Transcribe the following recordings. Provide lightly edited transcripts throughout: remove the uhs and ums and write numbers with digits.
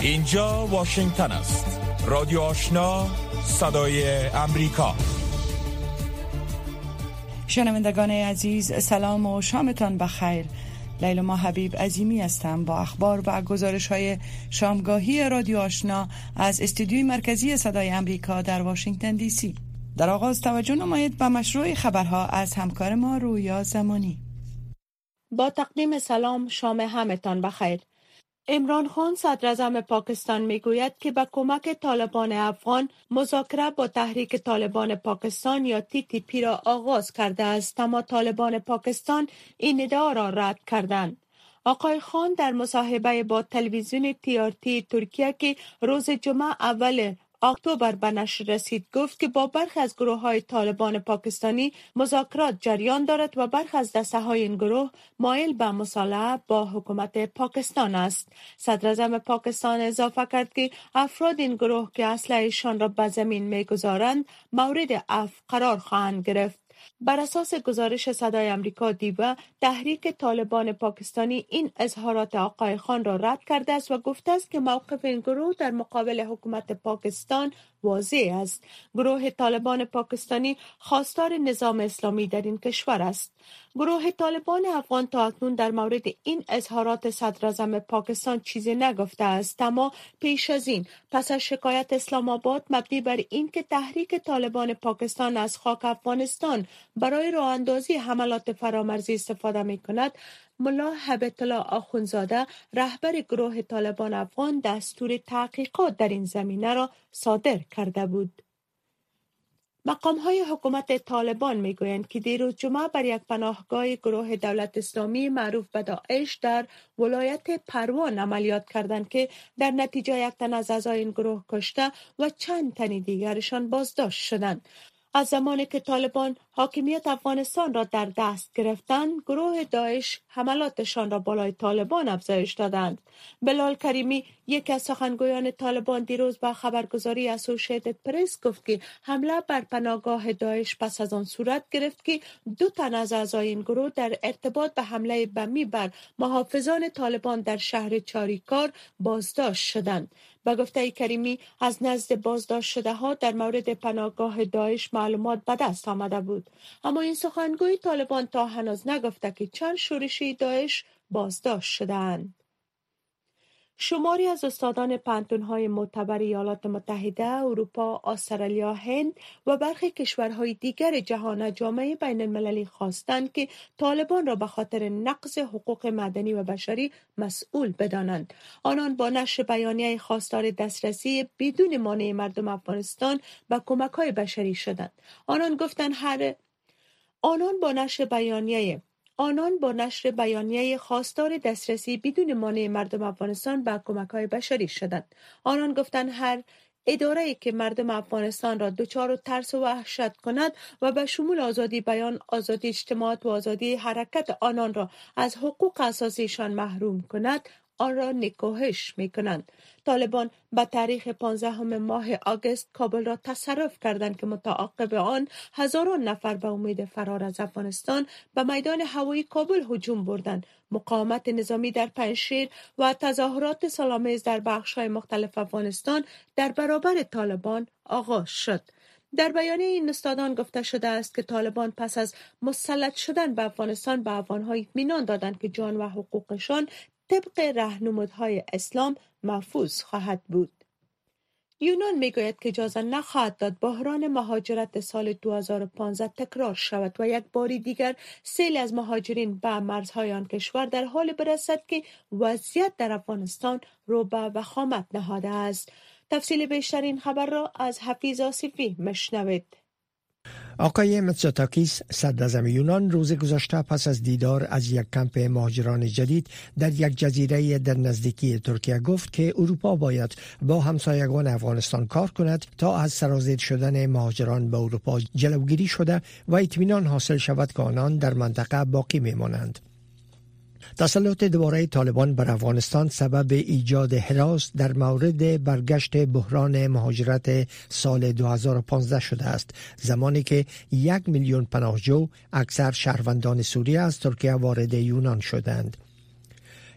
اینجا واشنگتن است. رادیو آشنا، صدای امریکا. شنوندگان عزیز، سلام و شامتان بخیر. لیلا حبیب عظیمی هستم با اخبار و گزارش‌های شامگاهی رادیو آشنا از استودیوی مرکزی صدای امریکا در واشنگتن دی سی. در آغاز توجه نمایید به مشروع خبرها از همکار ما رویا زمانی. با تقدیم سلام، شام همتان بخیر. عمران خان صدراعظم پاکستان میگوید که با کمک طالبان افغان مذاکره با تحریک طالبان پاکستان یا TTP را آغاز کرده است، اما طالبان پاکستان این ادعا را رد کردند. آقای خان در مصاحبه با تلویزیون TRT ترکیه که روز جمعه اول اکتبر به نشر رسید گفت که با برخی از گروه‌های طالبان پاکستانی مذاکرات جریان دارد و برخی از دسته‌های این گروه مایل به مصالحه با حکومت پاکستان است. صدراعظم پاکستان اضافه کرد که افراد این گروه که اسلحه‌شان را به زمین می‌گذارند مورد عفو قرار خواهند گرفت. بر اساس گزارش صدای امریکا دیوه، تحریک طالبان پاکستانی این اظهارات آقای خان را رد کرده است و گفته است که موقف این گروه در مقابل حکومت پاکستان واضح است. گروه طالبان پاکستانی خواستار نظام اسلامی در این کشور است. گروه طالبان افغان تا اکنون در مورد این اظهارات صدراعظم پاکستان چیزی نگفته است، اما پیش از این پس از شکایت اسلام آباد مبنی بر اینکه تحریک طالبان پاکستان از خاک افغانستان برای راه اندازی حملات فرامرزی استفاده می کند، ملا هیبت الله آخوندزاده رهبر گروه طالبان افغان دستور تحقیقات در این زمینه را صادر کرده بود. مقام‌های حکومت طالبان می‌گویند که دیروز جمعه بر یک پناهگاه گروه دولت اسلامی معروف به داعش در ولایت پروان عملیات کردند که در نتیجه یک تن از اعضای این گروه کشته و چند تن دیگرشان بازداشت شدند. از زمانی که طالبان حاکمیت افغانستان را در دست گرفتند، گروه داعش حملاتشان را بالای طالبان افزایش دادند. بلال کریمی، یکی از سخنگویان طالبان، دیروز با خبرگزاری اسوسییتد پرس گفت که حمله بر پناهگاه داعش پس از آن صورت گرفت که 2 تن از اعضای این گروه در ارتباط به حمله بمی بر محافظان طالبان در شهر چاریکار بازداشت شدند. به گفته کریمی، از نزد بازداشت شده ها در مورد پناهگاه داعش معلومات به دست آمده بود، اما این سخنگوی طالبان تا هنوز نگفته که چند شورشی داعش بازداشت شدند. شماری از استادان پانتون‌های معتبر ایالات متحده، اروپا، استرالیا، هند و برخی کشورهای دیگر جهان جامعه بین المللی خواستند که طالبان را به خاطر نقض حقوق مدنی و بشری مسئول بدانند. آنان با نشر بیانیه خواستار دسترسی بدون مانع مردم افغانستان به کمک‌های بشری شدند. آنان با نشر بیانیه خواستار دسترسی بدون مانع مردم افغانستان به کمک‌های بشری شدند. آنان گفتند هر اداره‌ای که مردم افغانستان را دچار ترس و وحشت کند و به شمول آزادی بیان، آزادی اجتماعات و آزادی حرکت آنان را از حقوق اساسیشان محروم کند، آن را نکوهش می‌کنند. طالبان به تاریخ 15 ماه آگوست کابل را تصرف کردند که متعاقب آن هزاران نفر به امید فرار از افغانستان به میدان هوایی کابل هجوم بردند. مقاومت نظامی در پنجشیر و تظاهرات سال‌آمیز در بخش‌های مختلف افغانستان در برابر طالبان آغاز شد. در بیانیه این استادان گفته شده است که طالبان پس از مسلط شدن به افغانستان به افغان‌ها اطمینان دادند که جان و حقوقشان طبق راهنمودهای اسلام محفوظ خواهد بود. یونان میگوید که اجازه نخواهد داد بحران مهاجرت سال 2015 تکرار شود و یک بار دیگر سیل از مهاجرین به مرزهای آن کشور در حال برسد که وضعیت در افغانستان رو به وخامت نهاده است. تفصیل بیشتر این خبر را از حفیظ آصفی مشنوید. آقای میتسوتاکیس صدراعظم یونان روز گذشته پس از دیدار از یک کمپ مهاجران جدید در یک جزیره در نزدیکی ترکیه گفت که اروپا باید با همسایگان افغانستان کار کند تا از سرازیر شدن مهاجران به اروپا جلوگیری شده و اطمینان حاصل شود که آنان در منطقه باقی میمانند. تسلط دوباره طالبان بر افغانستان سبب ایجاد هراس در مورد برگشت بحران مهاجرت سال 2015 شده است، زمانی که 1 میلیون پناهجو اکثر شهروندان سوریه از ترکیه وارد یونان شدند.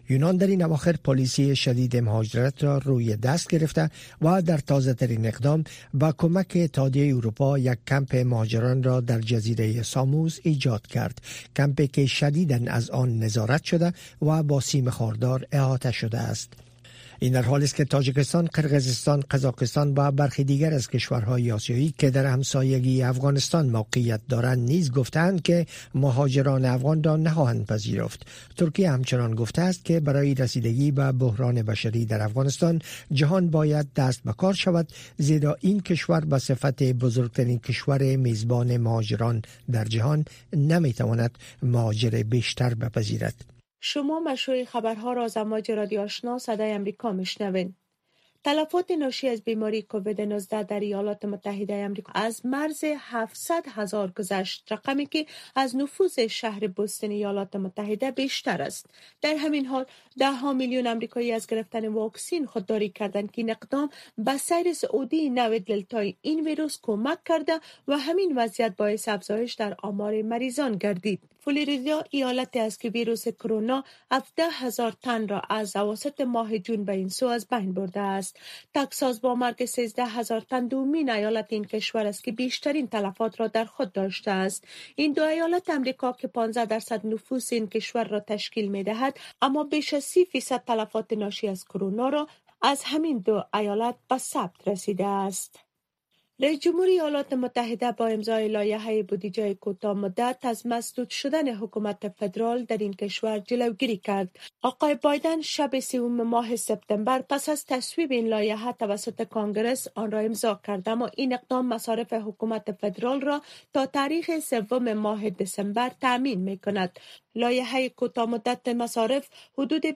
یونان در این اواخر پلیسی شدید مهاجرت را روی دست گرفته و در تازه ترین اقدام با کمک اتحادیه اروپا یک کمپ مهاجران را در جزیره ساموس ایجاد کرد. کمپی که شدیداً از آن نظارت شده و با سیم خاردار احاطه شده است. این در حالی است که تاجیکستان، قرقیزستان، قزاقستان و برخی دیگر از کشورهای آسیایی که در همسایگی افغانستان موقعیت دارند نیز گفتند که مهاجران افغان را نخواهند پذیرفت. ترکیه همچنان گفته است که برای رسیدگی به بحران بشری در افغانستان جهان باید دست به کار شود، زیرا این کشور به صفت بزرگترین کشور میزبان مهاجران در جهان نمیتواند مهاجر بیشتر بپذیرد. شما مشروع خبرها را از امواج رادیو آشنا صدای امریکا میشنوین. تلفات ناشی از بیماری کووید 19 در ایالات متحده آمریکا از مرز 700,000 گذشت، رقمی که از نفوذ شهر بوستون ایالات متحده بیشتر است. در همین حال 10 میلیون آمریکایی از گرفتن واکسن خودداری کردند که این اقدام به سیر صعودی نوع دلتای این ویروس کمک کرده و همین وضعیت باعث افزایش در آمار مریضان گردید. فلوریدا ایالتی است که ویروس کرونا 17,000 تن را از اواسط ماه جون به این سو از بین برده است. تگزاس با مرگ 13,000 تن دومین ایالت این کشور است که بیشترین تلفات را در خود داشته است. این دو ایالت امریکا که 15% نفوس این کشور را تشکیل می دهد، اما بیش از 30% تلفات ناشی از کرونا را از همین دو ایالت به ثبت رسیده است. رئیس جمهور ایالات متحده با امضای لایحه بودجه کوتاه مدت از مسدود شدن حکومت فدرال در این کشور جلوگیری کرد. آقای بایدن شب 3 ماه سپتامبر پس از تصویب این لایحه توسط کانگرس آن را امضا کرد، اما این اقدام مصارف حکومت فدرال را تا تاریخ 3 ماه دسامبر تامین می‌کند. لایحه کوتاه مدت مصارف حدود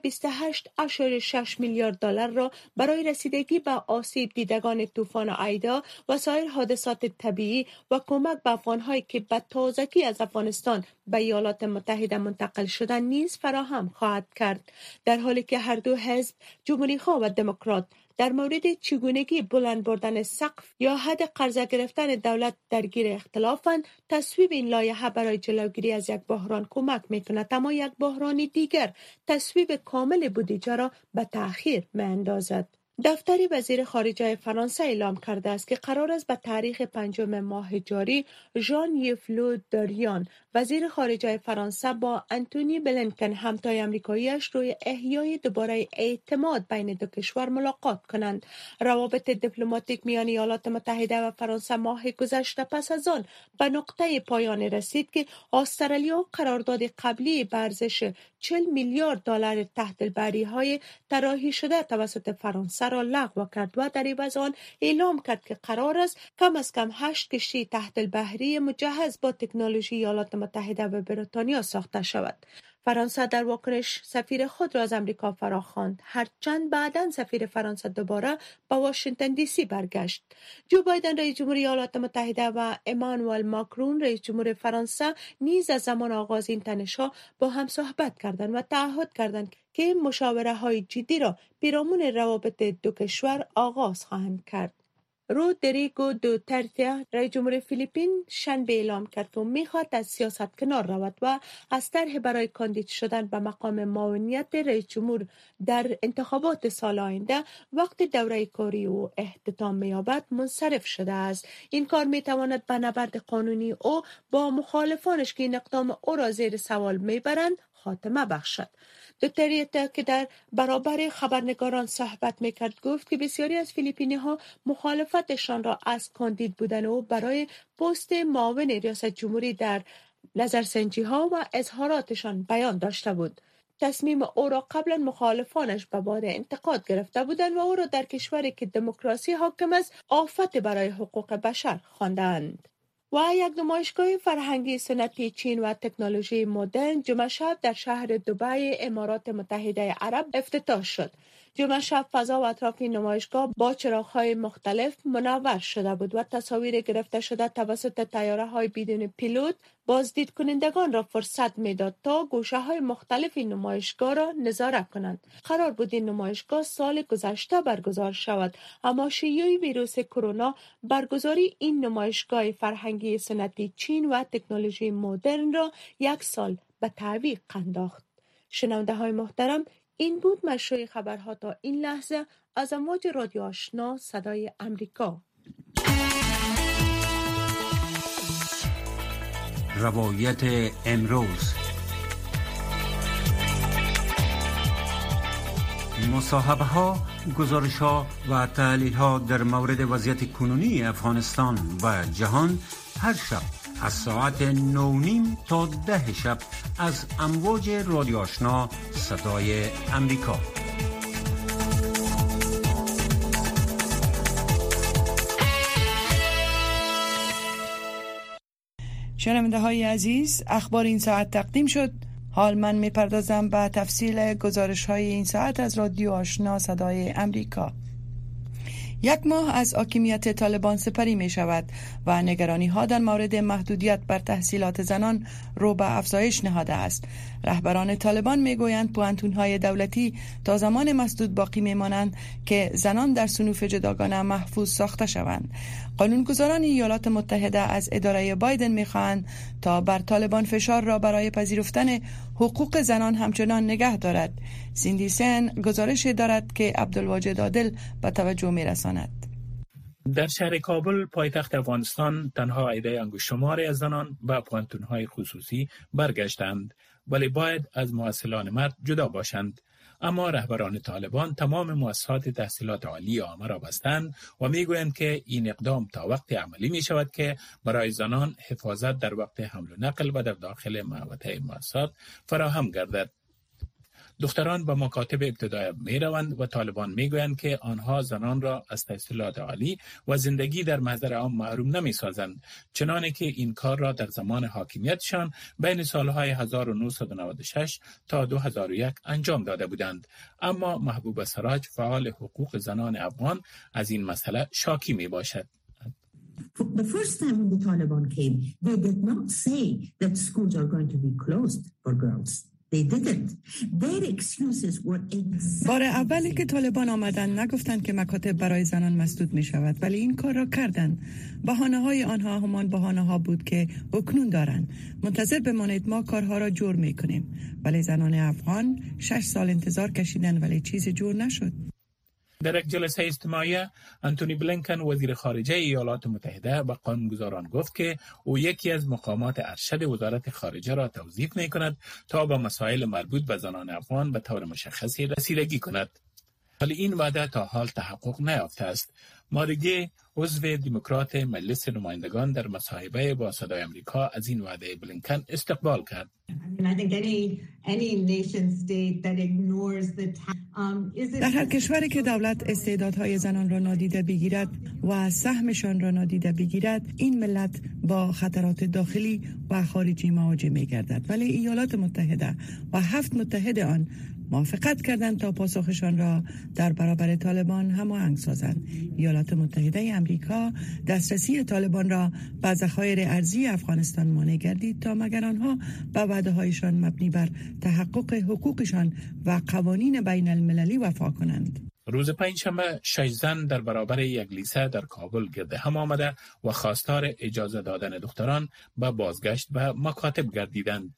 28.6 میلیارد دلار را برای رسیدگی به آسیب دیدگان طوفان ایدا و سایر حادثات طبیعی و کمک به افغان‌هایی که به تازگی از افغانستان به ایالات متحده منتقل شدند نیز فراهم خواهد کرد. در حالی که هر دو حزب، جمهوری‌خواه و دموکرات، در مورد چگونگی بلند بردن سقف یا حد قرضه گرفتن دولت درگیر اختلافند، تصویب این لایحه برای جلوگیری از یک بحران کمک می‌کند، اما یک بحران دیگر تصویب کامل بودجه را به تأخیر می‌اندازد. دفتر وزیر خارجه فرانسه اعلام کرده است که قرار است به تاریخ 5 ماه جاری ژان یوف لو دریان وزیر خارجه فرانسه با انتونی بلینکن همتای آمریکایی‌اش روی احیای دوباره اعتماد بین دو کشور ملاقات کنند. روابط دیپلماتیک میان ایالات متحده و فرانسه ماه گذشته پس از آن به نقطه پایان رسید که استرالیا قرارداد قبلی به ارزش 40 میلیارد دلار تحت البریهای طراحی شده توسط فرانسه را لغو کرد و در عوض آن اعلام کرد که قرار است کم از کم 8 کشتی تحت البحری مجهز با تکنولوژی ایالات متحده و بریتانیا ساخته شود. فرانسه در واکنش سفیر خود را از امریکا فراخواند، هرچند بعداً سفیر فرانسه دوباره به واشنگتن دی سی برگشت. جو بایدن رئیس جمهور ایالات متحده و امانوئل ماکرون رئیس جمهور فرانسه نیز از زمان آغاز این تنش‌ها با هم صحبت کردند و تعهد کردند که مشاوره‌های جدی را پیرامون روابط دو کشور آغاز خواهند کرد. رودریگو دوترته رئیس جمهور فیلیپین شنبه اعلام کرد که میخواد از سیاست کنار رود و از طرح برای کاندید شدن به مقام معاونیت رئیس جمهور در انتخابات سال آینده وقتی دوره کاری او اختتام می‌یابد منصرف شده است. این کار میتواند به نبرد قانونی او با مخالفانش که این اقدام او را زیر سوال میبرند خاتمه بخشد. دوترته که در برابر خبرنگاران صحبت میکرد گفت که بسیاری از فیلیپینی ها مخالفتشان را از کاندید بودن او برای پست معاون ریاست جمهوری در نظرسنجی ها و اظهاراتشان بیان داشته بود. تصمیم او را قبلا مخالفانش به باد انتقاد گرفته بودند و او را در کشوری که دموکراسی حاکم است آفت برای حقوق بشر خواندند. و یک نمایشگاه فرهنگی سنتی چین و تکنولوژی مدرن جمعه شب در شهر دبی امارات متحده عرب افتتاح شد. جمعه شب فضا و اطراف این نمایشگاه با چراغ‌های مختلف منور شده بود و تصاویر گرفته شده توسط طیاره‌های بدون پیلوت بازدید کنندگان را فرصت میداد تا گوشه‌های مختلف این نمایشگاه را نظاره کنند. قرار بود این نمایشگاه سال گذشته برگزار شود، اما شیوع ویروس کرونا برگزاری این نمایشگاه فرهنگی سنتی چین و تکنولوژی مدرن را 1 سال به تعویق انداخت. شنونده های محترم، این بود مشروع خبرها تا این لحظه از امواج رادیو آشنا صدای امریکا. روایت امروز، مصاحبه ها، گزارش ها و تحلیل ها در مورد وضعیت کنونی افغانستان و جهان هر شب از ساعت 9:30 تا 10 شب از امواج رادیو آشنا صدای امریکا. شنونده های عزیز، اخبار این ساعت تقدیم شد. حال من میپردازم به تفصیل گزارش های این ساعت از رادیو آشنا صدای امریکا. 1 ماه از حاکمیت طالبان سپری می شود و نگرانی ها در مورد محدودیت بر تحصیلات زنان رو به افزایش نهاده است. رهبران طالبان می گویند پوانتون های دولتی تا زمان مسدود باقی می مانند که زنان در صنوف جداگانه محفوظ ساخته شوند. قانونگذاران ایالات متحده از اداره بایدن می خواهند تا بر طالبان فشار را برای پذیرفتن حقوق زنان همچنان نگه دارد. سیندی سن گزارش دارد که عبدالواجد عادل به توجه می رساند. در شهر کابل پایتخت افغانستان تنها عده انگشت‌شماری از زنان به پوانتون‌های خصوصی برگشتند، ولی باید از مؤصلان مرد جدا باشند. اما رهبران طالبان تمام مؤسسات تحصیلات عالی عامه را بستند و میگویند که این اقدام تا وقت عملی می شود که برای زنان حفاظت در وقت حمل و نقل و در داخل محوطه مؤسسات فراهم گردد. دختران به مکاتب ابتدایی می روند و طالبان می گویند که آنها زنان را از تحصیلات عالی و زندگی در محضر عام محروم نمی سازند، چنانه که این کار را در زمان حاکمیتشان بین سالهای 1996 تا 2001 انجام داده بودند. اما محبوب سراج، فعال حقوق زنان افغان، از این مسئله شاکی می باشد. The first time when the Taliban came, they did not say that schools are going to be closed for girls. They didn't. Their excuses were exactly. بار اولی که طالبان آمدن نگفتند که مکاتب برای زنان مسدود می شود، ولی این کار را کردند. بهانه‌های آنها همان بهانه‌ها بود که اکنون دارند. منتظر بمانید، ما کارها را جور می کنیم. ولی زنان افغان 6 سال انتظار کشیدن ولی چیز جور نشد. در یک جلسه اجتماعی، انتونی بلینکن وزیر خارجه ایالات متحده به قانونگذاران گفت که او یکی از مقامات ارشد وزارت خارجه را توظیف می کند تا به مسائل مربوط به زنان افغان به طور مشخصی رسیدگی کند. ولی این وعده تا حال تحقق نیافته است. ماریگی، عضو دموکرات مجلس نمایندگان، در مصاحبه با صدای امریکا از این وعده بلینکن استقبال کرد. در هر کشوری که دولت استعدادهای زنان را نادیده بگیرد و سهمشان را نادیده بگیرد، این ملت با خطرات داخلی و خارجی مواجه می گردد. ولی ایالات متحده و 7 متحد آن موافقت کردند تا پاسخشان را در برابر طالبان هماهنگ سازند. ایالات متحده آمریکا دسترسی طالبان را به ذخایر ارزی افغانستان مانع گردید تا مگر آنها به وعده‌هایشان مبنی بر تحقق حقوقشان و قوانین بین المللی وفا کنند. روز پنجشنبه 6 زن در برابر یک لیسه در کابل گرد هم آمده و خواستار اجازه دادن دختران به بازگشت به مکاتب گردیدند.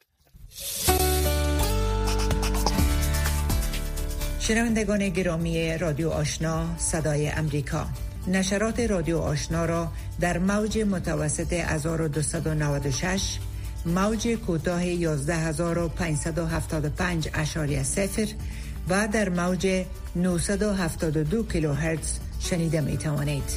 شنوندگان گرامی رادیو آشنا صدای امریکا، نشرات رادیو آشنا را در موج متوسط 1296، موج کوتاه 11575.0 و در موج 972 کیلوهرتز شنیده می توانید.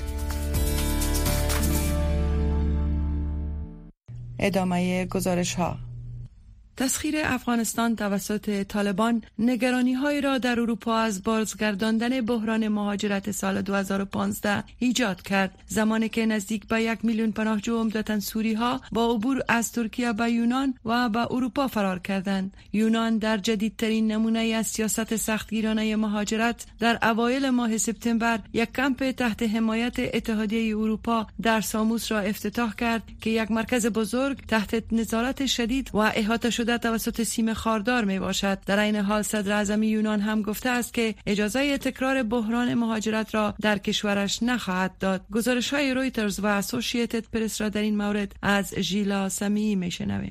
ادامه گزارش ها. تسخیر افغانستان توسط طالبان نگرانی‌هایی را در اروپا از بازگرداندن بحران مهاجرت سال 2015 ایجاد کرد، زمانی که نزدیک به 1 میلیون پناهجو عمدتاً سوری‌ها با عبور از ترکیه به یونان و به اروپا فرار کردند. یونان در جدیدترین نمونه از سیاست سختگیرانه مهاجرت در اوایل ماه سپتامبر یک کمپ تحت حمایت اتحادیه اروپا در ساموس را افتتاح کرد که یک مرکز بزرگ تحت نظارت شدید و احاطه شده توسط سیم خاردار می باشد. در این حال صدر اعظم یونان هم گفته است که اجازه تکرار بحران مهاجرت را در کشورش نخواهد داد. گزارش‌های رویترز و اسوسییتد پرس را در این مورد از ژیلا سمیعی می شنویم.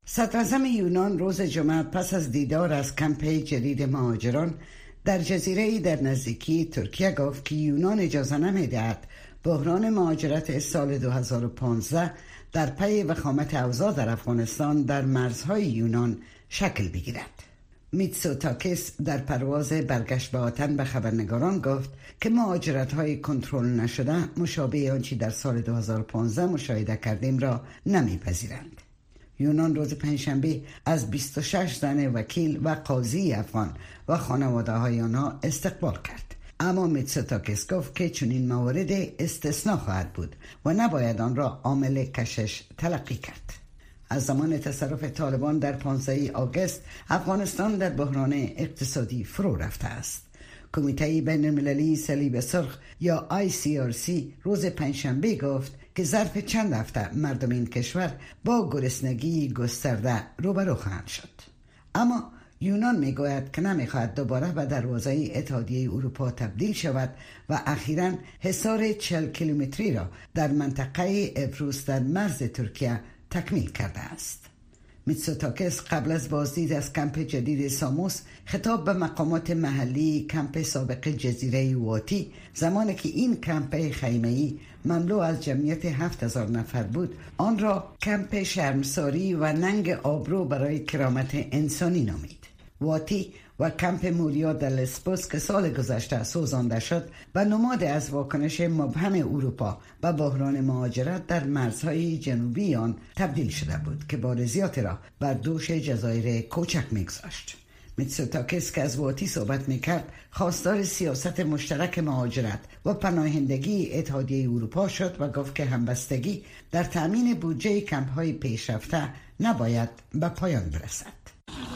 صدراعظم یونان روز جمعه پس از دیدار از کمپ جدید مهاجران در جزیره‌ای در نزدیکی ترکیه گفت که یونان اجازه نمی‌دهد بحران مهاجرت سال 2015 در پی وخامت اوضاع در افغانستان در مرزهای یونان شکل بگیرد. میتسوتاکیس در پرواز برگشت به وطن به خبرنگاران گفت که مهاجرت‌های کنترل نشده مشابه آنچه در سال 2015 مشاهده کردیم را نمی‌پذیرند. یونان روز پنجشنبه از 26 زن وکیل و قاضی افغان و خانواده‌های آنها استقبال کرد. اما میتسوتاکیس گفت که چنین موارد استثناء خواهد بود و نباید آن را عامل کشش تلقی کرد. از زمان تصرف طالبان در 15 آگوست افغانستان در بحران اقتصادی فرو رفته است. کمیته بین المللی صلیب سرخ یا ICRC روز پنجشنبه گفت که ظرف چند هفته مردم این کشور با گرسنگی گسترده روبرو خواهند شد. اما یونان میگوید که نمیخواهد دوباره به دروازه اتحادیه اروپا تبدیل شود و اخیراً حصار 40 کیلومتری را در منطقه ابروس در مرز ترکیه تکمیل کرده است. میتسوتاکیس قبل از بازدید از کمپ جدید ساموس خطاب به مقامات محلی کمپ سابق جزیره واتی زمانی که این کمپ خیمه‌ای مملو از جمعیت 7000 نفر بود آن را کمپ شرمساری و ننگ آبرو برای کرامت انسانی نامید. واتی و کمپ موریا در لسبوس که سال گذشته سوزانده شد و نماد از واکنش مبهم اروپا به بحران مهاجرت در مرزهای جنوبی آن تبدیل شده بود که بارزیات را بر دوش جزایر کوچک میگذاشت. میتسوتاکیس که از واتی صحبت میکرد خواستار سیاست مشترک مهاجرت و پناهندگی اتحادیه اروپا شد و گفت که همبستگی در تأمین بودجه کمپ‌های پیشرفته نباید به پایان برسد.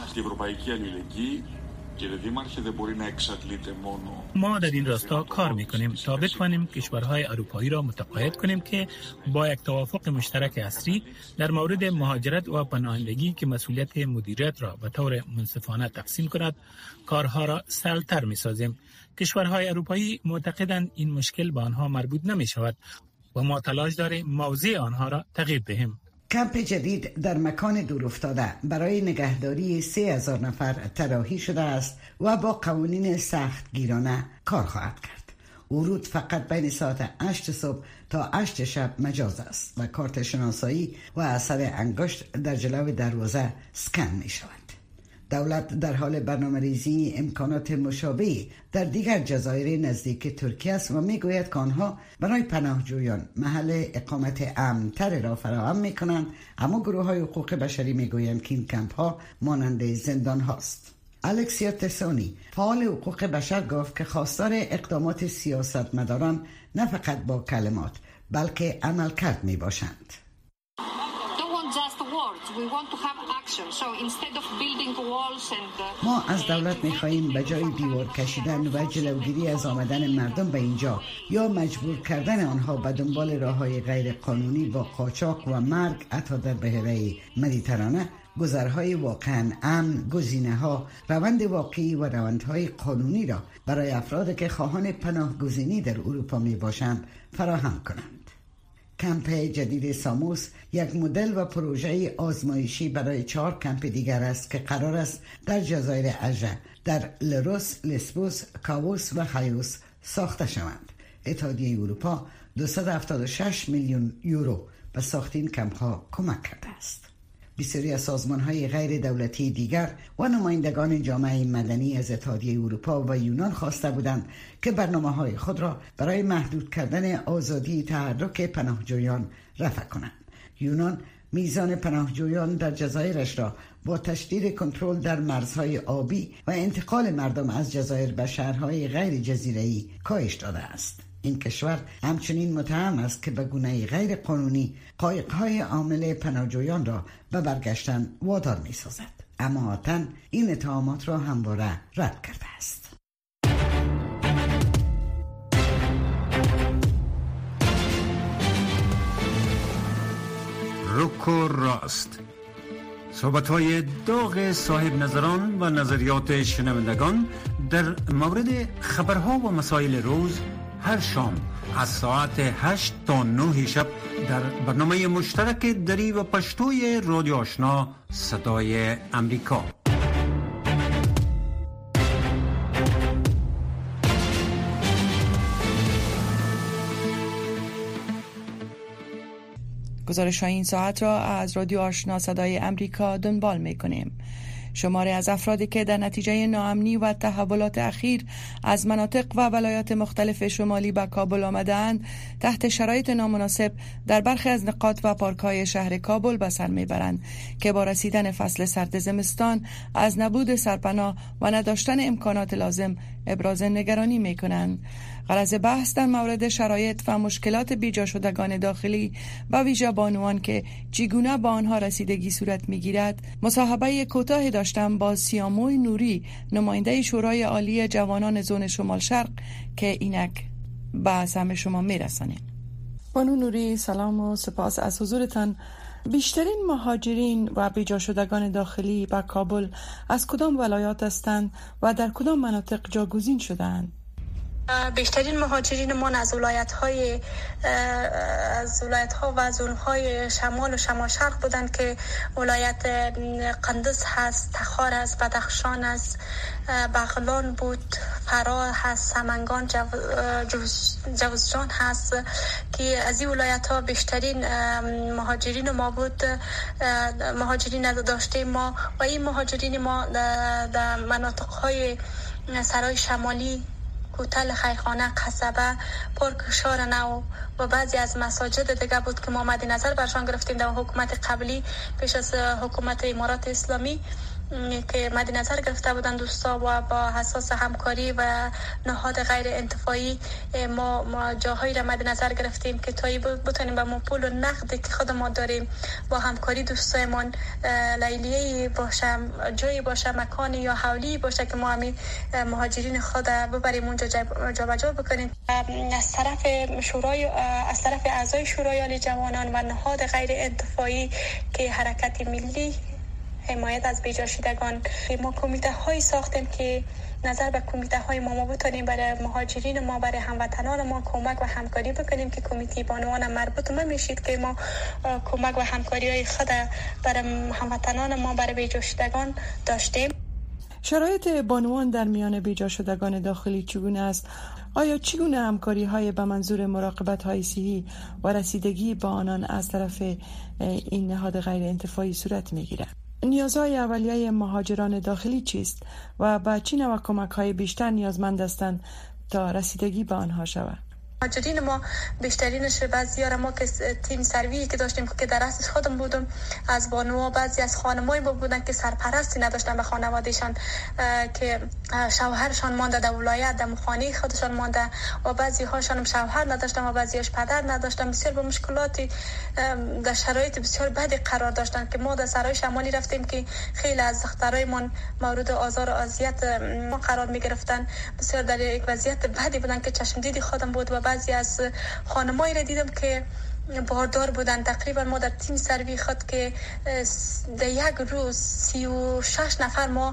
ما در این راستا کار میکنیم تا بتوانیم کشورهای اروپایی را متقاعد کنیم که با یک توافق مشترک عصری در مورد مهاجرت و پناهندگی که مسئولیت مدیریت را به طور منصفانه تقسیم کند کارها را سهل‌تر میسازیم. کشورهای اروپایی معتقدند این مشکل به آنها مربوط نمی شود و ما تلاش داریم موضع آنها را تغییر دهیم. کمپ جدید در مکان دور افتاده برای نگهداری 3000 نفر طراحی شده است و با قوانین سخت گیرانه کار خواهد کرد. ورود فقط بین ساعت 8 صبح تا 8 شب مجاز است و کارت شناسایی و اثر انگشت در جلو دروازه سکن می شود. دولت در حال برنامه‌ریزی امکانات مشابهی در دیگر جزایر نزدیک ترکیه است و میگوید که آنها برای پناهجویان محل اقامت امن‌تر را فراهم میکنند، اما گروه‌های حقوق بشری میگویند که این کمپ‌ها مانند زندان هاست. الکسیا تسونی فعال حقوق بشر گفت که خواستار اقدامات سیاستمداران نه فقط با کلمات بلکه عملکرد میباشند. ما از دولت می‌خواهیم به جای دیوار کشیدن و جلوگیری از آمدن مردم به اینجا یا مجبور کردن آنها به دنبال راه‌های غیر قانونی با قاچاق و مرگ حتی در بحیره مدیترانه گذرهای واقعاً امن، گزینه‌ها، روند واقعی و روندهای قانونی را برای افرادی که خواهان پناهگزینی در اروپا میباشند فراهم کنند. کمپ جدید ساموس یک مدل و پروژه آزمایشی برای 4 کمپ دیگر است که قرار است در جزایر اژه، در لروس، لسبوس، کاووس و خیوس ساخته شوند. اتحادیه اروپا 276 میلیون یورو به ساخت این کمپ ها کمک کرده است. بسیاری از سازمان‌های غیر دولتی دیگر و نمایندگان جامعه مدنی از اتحادیه اروپا و یونان خواسته بودند که برنامه‌های خود را برای محدود کردن آزادی تحرک پناهجویان رفع کنند. یونان میزان پناهجویان در جزایرش را با تشدید کنترل در مرزهای آبی و انتقال مردم از جزایر به شهرهای غیر جزیره‌ای کاهش داده است. این کشور همچنین متهم است که به گونه غیر قانونی قایق‌های حامل پناهجویان را به برگشتن وادار می‌سازد. اما آتن این اتهامات را همواره رد کرده است. رک و راست، صحبت‌های داغ صاحب نظران و نظریات شنوندگان در مورد خبرها و مسائل روز هر شام از ساعت 8 تا 9 شب در برنامه مشترک دری و پشتوی رادیو آشنا صدای امریکا. گزارش های این ساعت را از رادیو آشنا صدای امریکا دنبال می کنیم. شماری از افرادی که در نتیجه ناامنی و تحولات اخیر از مناطق و ولایات مختلف شمالی به کابل آمدند تحت شرایط نامناسب در برخی از نقاط و پارک‌های شهر کابل به سر میبرند که با رسیدن فصل سرد زمستان از نبود سرپناه و نداشتن امکانات لازم ابراز نگرانی میکنند. غرض بحث در مورد شرایط و مشکلات بیجا شدگان داخلی و ویژه بانوان که چگونه با آنها رسیدگی صورت میگیرد مصاحبه کوتاه داشتم با سیاموی نوری، نماینده شورای عالی جوانان زون شمال شرق، که اینک به سمع شما میرسانیم. بانو نوری، سلام و سپاس از حضورتان. بیشترین مهاجرین و بیجا شدگان داخلی به کابل از کدام ولایات هستند و در کدام مناطق جاگزین شدند؟ بیشترین مهاجرین ما از ولایت‌ها و زون‌های شمال و شمال شرق بودند که ولایت قندز هست، تخار هست، بدخشان هست، بغلان بود، فرا هست، سمنگان، جوزجان هست که از این ولایت‌ها بیشترین مهاجرین ما بود. مهاجرین داشتیم ما و این مهاجرین ما در مناطق‌های سرای شمالی، کوتل، خیرخانه، قصبه، پارک شار نو و بعضی از مساجد دیگه بود که ما مد نظر برشان گرفتیم در حکومت قبلی پیش از حکومت امارات اسلامی که مد نظر گرفته بودن دوستا و با اساس همکاری و نهاد غیر انتفاعی ما جاهایی را مد نظر گرفتیم که تایی بتونیم با پول و نقدی که خود ما داریم با همکاری دوستایمان لیلیه‌ای باشه، جایی باشه، مکانی یا حولی باشه که ما همین مهاجرین خود ببریم اونجا جابجا بکنیم. از طرف اعضای شورای عالی جوانان و نهاد غیر انتفاعی که حرکت ملی حمایت از بیجا شدگان، ما کمیته هایی ساختیم که نظر به کمیته های ما بتونیم برای مهاجرین ما، برای هموطنان ما کمک و همکاری بکنیم که کمیته بانوان مربوط نمیشید که ما کمک و همکاری های خود برای هموطنان ما برای بیجا شدگان داشتیم. شرایط بانوان در میان بیجا شدگان داخلی چگونه است؟ آیا چگونه همکاری های به منظور مراقبت های صحی و رسیدگی با آنان از طرف این نهاد غیر انتفاعی صورت میگیرد؟ نیازهای اولیه مهاجران داخلی چیست و به چه نوع کمک‌های بیشتر نیازمند هستند تا رسیدگی به آنها شود؟ مهاجرین ما بیشترینش بعضی‌ها ما که تیم سروی که داشتیم که در اصل خودم بودم از بانوها، بعضی از خانمای ما بودن که سرپرستی نداشتن به خانوادهشان که شوهرشان مانده در ولایت، در خانه خودشان مانده و بعضی هاشون شوهر نداشتن و بعضیش پدر نداشتن. بسیار با مشکلاتی در شرایط بسیار بدی قرار داشتن که ما در سرای شمالی رفتیم که خیلی از دخترایمون مورد آزار و اذیت ما قرار می گرفتن. بسیار در یک وضعیت بدی بودن که چشم دیدی خودم بود و بعضی از خانمایی را دیدم که باردار بودن. تقریبا ما در تیم سروی خود که در یک روز 36 نفر ما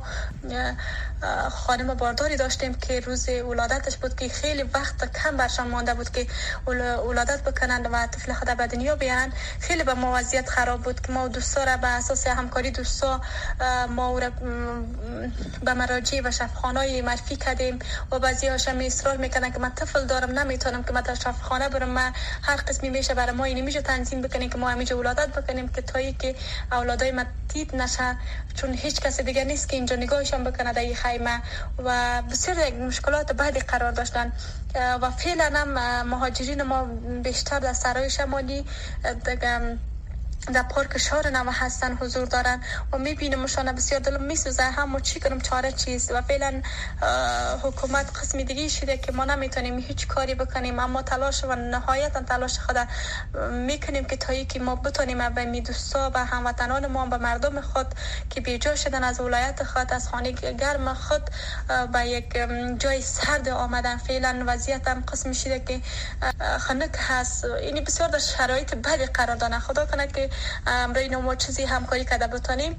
خانم بارداری داشتیم که روز ولادتش بود که خیلی وقت کم برشان مانده بود که ولادت بکنند و طفل خود به دنیا بیارن. خیلی به ما وضعیت خراب بود که ما دوستا را به اساس همکاری دوستا ما را به مراجع و شفاخانه‌های معرفی کردیم و بعضی هاشم اصرار میکنن که من طفل دارم نمیتونم که من در شفاخانه برم، من هر قسمی میشه برای ما نمیشه تنظیم بکنیم که ما همینجا ولادت بکنیم که تایی که اولادای ما دید نشه، چون هیچ کس دیگه نیست که اینجا نگاهشان بکنه در این خیمه و بسیار مشکلات بعدی قرار داشتن. و فعلا هم مهاجرین ما بیشتر در سرای شمالی در پارک شار نو هستن حضور دارن و میبینم مشانه بسیار دلم میسوزه، هم چی کنم چاره چیست و فعلا حکومت قسم دیگه شده که ما نمیتونیم هیچ کاری بکنیم، اما تلاش و نهایتا تلاش خود میکنیم که تایی که ما بتونیم به میدوستا و هموطنان ما به مردم خود که بیجا شدن از ولایت خود، از خانه گرم خود به یک جای سرد آمدن. فعلا وضعیت هم قسم شده که خنک هست، اینی بسیار در شرایط بدی قرار دارن. خدا کنه که امروز ما چیزی همکاری کرده بتونیم.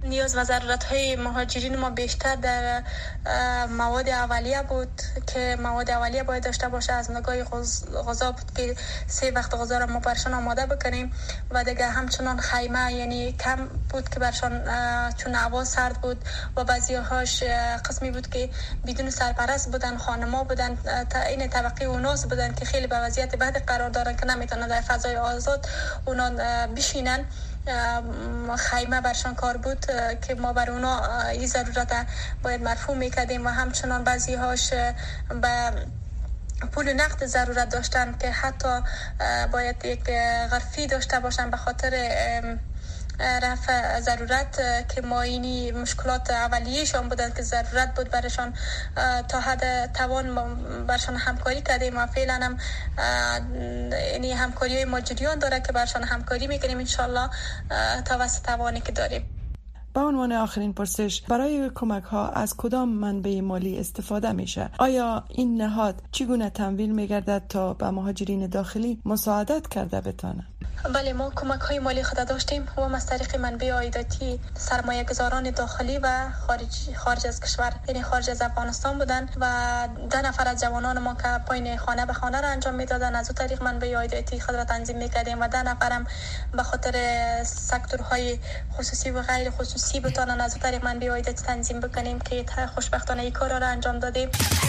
نیاز و ضرورت های مهاجرین ما بیشتر در مواد اولیه بود که مواد اولیه باید داشته باشه. از نگاه غذا بود که 3 وقت غذا را ما برشان آماده بکنیم و دیگه همچنان خیمه یعنی کم بود که برشان چون هوا سرد بود و بعضی هاش قسمی بود که بدون سرپرست بودن، خانما بودن، این طبقه اوناس بودن که خیلی به وضعیت بد قرار دارن که نمیتونن در فضای آزاد اونا بشینن. خیمه برشان کار بود که ما بر اونا این ضرورت باید مرفوع میکردیم و همچنان بعضی هاش به پول نقد ضرورت داشتن که حتی باید یک غرفی داشته باشن به خاطر رفع ضرورت که ما اینی مشکلات اولیه‌شان بودن که ضرورت بود برشان تا حد توان برشان همکاری کردیم و فعلا هم اینی همکاری ما جریان داره که برشان همکاری میکنیم انشالله تا وسط توانی که داریم. به عنوان آخرین پرسش، برای کمک ها از کدام منبع مالی استفاده میشه؟ آیا این نهاد چگونه تمویل میگردد تا به مهاجرین داخلی مساعدت کرده بتانه؟ بله، ما کمک های مالی خود داشتیم و از طریق منبع عایداتی سرمایه گذاران داخلی و خارج از کشور یعنی خارج از افغانستان بودن و 10 نفر از جوانان ما که پایین خانه به خانه را انجام میدادن از اون طریق منبع عایداتی خود را تنظیم میکردیم و 10 نفرم به خاطر سکتورهای خصوصی و غیر خصوصی بتونن از اون طریق منبع عایداتی تنظیم بکنیم که خوشبختانه این کار را انجام دادیم.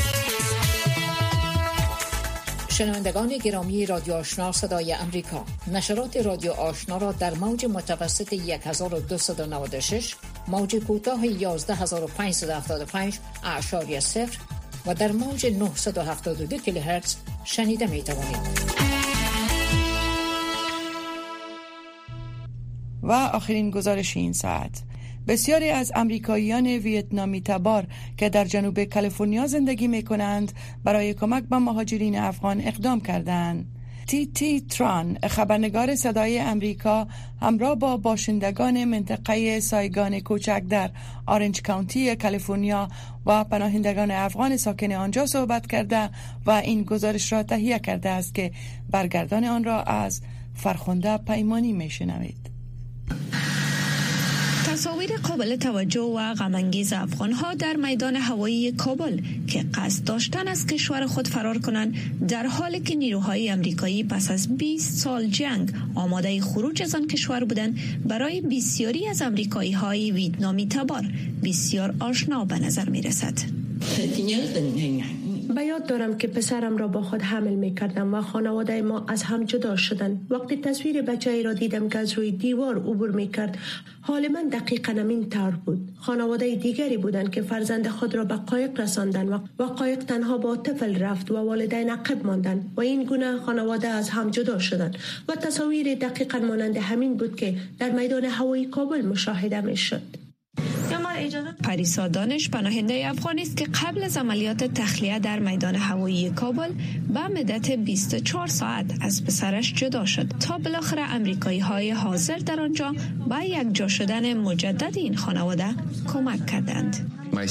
شنوندگان گرامی رادیو آشنا صدای امریکا، نشرات رادیو آشنا را در موج متوسط 1296، موج کوتاه 11575.0 و در موج 972 کیلوهرتز شنیده می توانید. و آخرین گزارش این ساعت: بسیاری از امریکاییان ویتنامی تبار که در جنوب کالیفرنیا زندگی می کنند برای کمک به مهاجرین افغان اقدام کردند. تی تران، خبرنگار صدای امریکا، همراه با باشندگان منطقه سایگان کوچک در آرنج کانتی کالیفرنیا و پناهندگان افغان ساکن آنجا صحبت کرده و این گزارش را تهیه کرده است که برگردان آن را از فرخنده پیمانی می شنوید. تصاویر قابل توجه و غم‌انگیز افغان‌ها در میدان هوایی کابل که قصد داشتن از کشور خود فرار کنند، در حالی که نیروهای آمریکایی پس از 20 سال جنگ آماده خروج از آن کشور بودند، برای بسیاری از آمریکایی‌های ویتنامی تبار بسیار آشنا به نظر می‌رسد. به یاد دارم که پسرم را با خود حمل می کردم و خانواده ما از هم جدا شدند. وقتی تصویر بچه‌ای را دیدم که از روی دیوار عبور می کرد، حال من دقیقاً همین طور بود. خانواده دیگری بودند که فرزند خود را به قایق رساندند و قایق تنها با طفل رفت و والدین عقب ماندند و این گونه خانواده از هم جدا شدند و تصاویر دقیقاً مانند همین بود که در میدان هوایی کابل مشاهده می شد. پریسا دانش پناهنده افغانی است که قبل از عملیات تخلیه در میدان هوایی کابل به مدت 24 ساعت از پسرش جدا شد تا بالاخره آمریکایی‌های حاضر در آنجا با یک جا شدن مجدد این خانواده کمک کردند.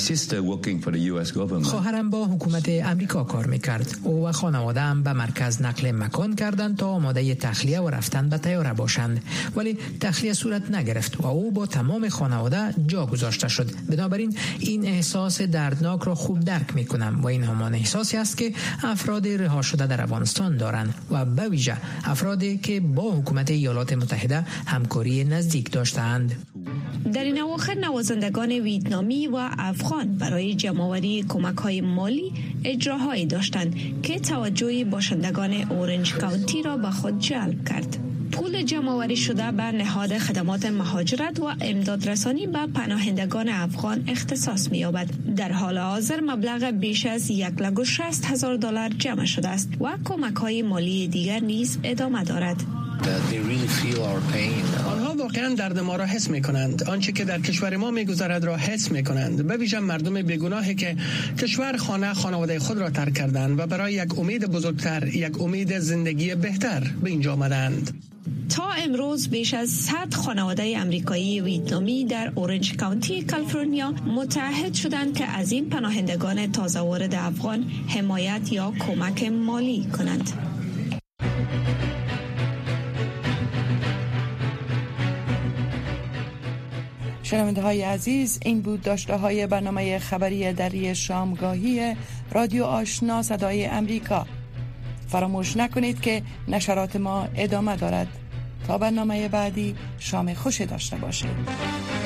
خواهرم با حکومت امریکا کار میکرد. او و خانواده‌ام به مرکز نقل مکان کردند تا آماده تخلیه و رفتن به طیاره باشند، ولی تخلیه صورت نگرفت و او با تمام خانواده جا گذاشته شد. بنابراین این احساس دردناک را خوب درک میکنم و این همان احساسی است که افراد رها شده در افغانستان دارند و به ویژه افرادی که با حکومت ایالات متحده همکاری نزدیک داشتند. در این اواخر نوازندگان ویتنامی و افغان برای جمع‌آوری کمک‌های مالی اجراهایی داشتند که توجه باشندگان اورنج کانتی را به خود جلب کرد. پول جمع‌آوری شده به نهاد خدمات مهاجرت و امدادرسانی به پناهندگان افغان اختصاص می‌یابد. در حال حاضر مبلغ بیش از $160,000 جمع شده است و کمک‌های مالی دیگر نیز ادامه دارد. آنها واقعا درد ما را حس می‌کنند. آنچه که در کشور ما می‌گذرد را حس می‌کنند. به ویژه مردم بیگناهی که کشور خانواده خود را ترک کردند و برای یک امید بزرگتر، یک امید زندگی بهتر به اینجا آمدند. تا امروز بیش از 100 خانواده آمریکایی ویتنامی در اورنج کانتی کالیفرنیا متعهد شدند که از این پناهندگان تازه وارد افغان حمایت یا کمک مالی کنند. شنونده های عزیز، این بود داشته های برنامه خبری دری شامگاهی رادیو آشنا صدای امریکا. فراموش نکنید که نشرات ما ادامه دارد. تا برنامه بعدی شام خوش داشته باشید.